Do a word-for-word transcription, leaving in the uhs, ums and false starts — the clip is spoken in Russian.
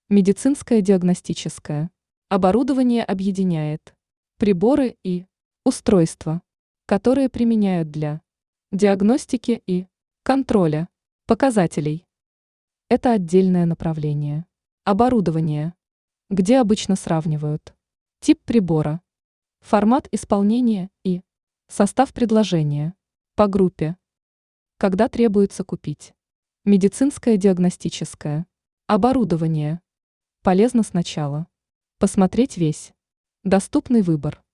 Медицинское диагностическое оборудование объединяет приборы и устройства, которые применяют для диагностики и контроля показателей. Это отдельное направление. Оборудование, где обычно сравнивают тип прибора, формат исполнения и состав предложения по группе, когда требуется купить медицинское диагностическое оборудование. Полезно сначала посмотреть весь доступный выбор.